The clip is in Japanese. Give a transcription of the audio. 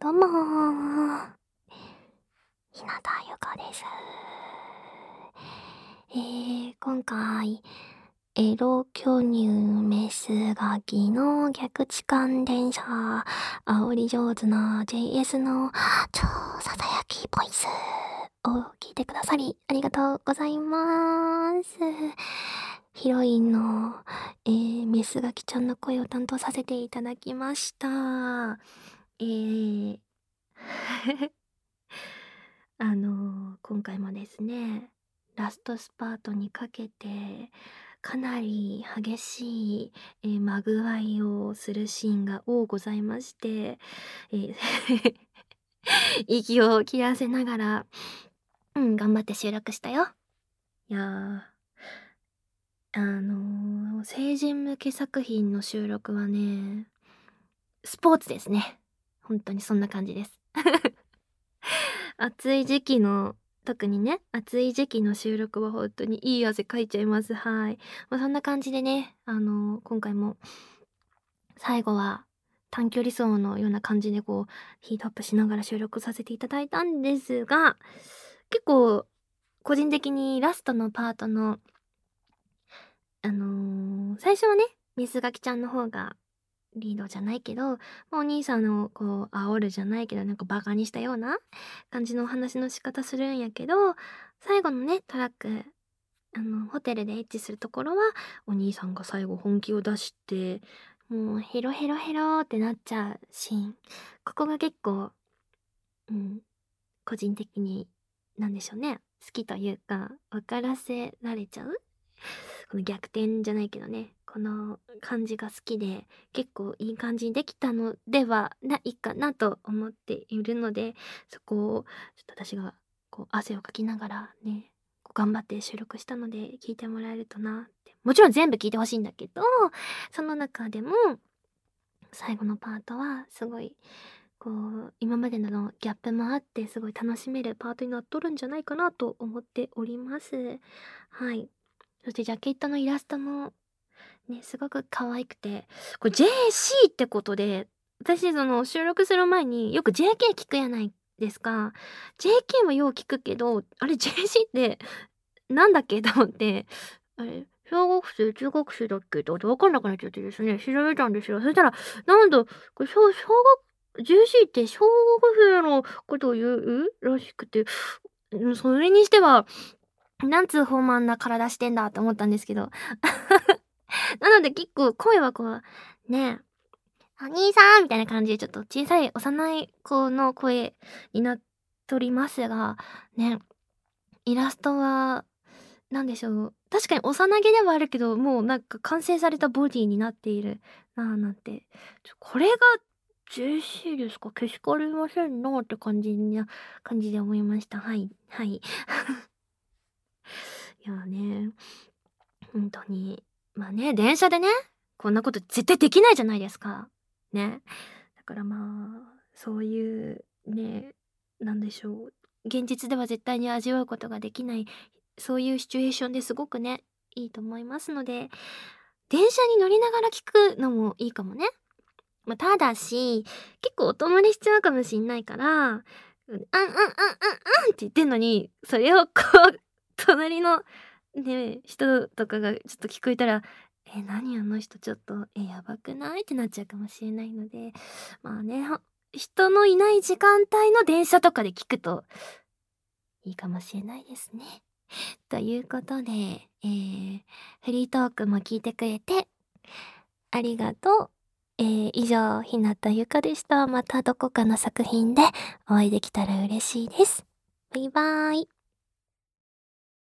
どうもー。日向ゆかです。今回、エロ巨乳メスガキの逆痴漢電車、煽り上手な JS の超ささやきボイスを聞いてくださりありがとうございます。ヒロインの、メスガキちゃんの声を担当させていただきました。今回もですね、ラストスパートにかけて、かなり激しい、まぐわいをするシーンが多ございまして、えー息を切らせながら、頑張って収録したよ。いや成人向け作品の収録はね、スポーツですね。本当にそんな感じです。暑い時期の特にね、暑い時期の収録は本当にいい汗かいちゃいます。はい。そんな感じでね、今回も最後は短距離走のような感じでこう、ヒートアップしながら収録させていただいたんですが、結構個人的にラストのパートの、最初はね、メスガキちゃんの方がリードじゃないけど、お兄さんをこう煽るじゃないけど、なんかバカにしたような感じのお話の仕方するんやけど、最後のね、トラック、ホテルでエッチするところは、お兄さんが最後本気を出して、もうヘロヘロヘロってなっちゃうシーン。ここが結構、うん、個人的に、なんでしょうね。好きというか、分からせられちゃうこの逆転じゃないけどね、この感じが好きで、結構いい感じにできたのではないかなと思っているので、そこをちょっと私がこう汗をかきながらね、こう頑張って収録したので聞いてもらえるとなって。もちろん全部聞いてほしいんだけど、その中でも最後のパートはすごいこう今までのギャップもあってすごい楽しめるパートになっとるんじゃないかなと思っております。はい。そしてジャケットのイラストもね、すごく可愛くて、これ JC ってことで、私その収録する前によく JK 聞くやないですか。JK はよう聞くけど、あれ JC ってなんだっけと思って、あれ、小学生、中学生だっけとわかんなくなっちゃってですね、調べたんですよ。そしたら、なんだ、これJC って小学生のことを言うらしくて、それにしては、なんつう豊満な体してんだと思ったんですけど。なので結構声はこう、ね、お兄さんみたいな感じでちょっと小さい幼い子の声になっとりますが、ね、イラストは、なんでしょう。確かに幼毛ではあるけど、もうなんか完成されたボディになっているなぁなんて。これが JC ですか？けしかられませんなって感じで思いました。はい。はい。いやね、本当に。まあね、電車でね、こんなこと絶対できないじゃないですか。ね。だからまあ、そういうね、なんでしょう。現実では絶対に味わうことができない、そういうシチュエーションですごくね、いいと思いますので、電車に乗りながら聞くのもいいかもね。まあ、ただし、結構音漏れしちゃうかもしんないから、って言ってんのに、それをこう、隣のね、人とかがちょっと聞こえたら、何あの人ちょっと、やばくない？ってなっちゃうかもしれないので、まあね、人のいない時間帯の電車とかで聞くといいかもしれないですね。ということで、フリートークも聞いてくれてありがとう。以上、ひなたゆかでした。またどこかの作品でお会いできたら嬉しいです。バイバーイ。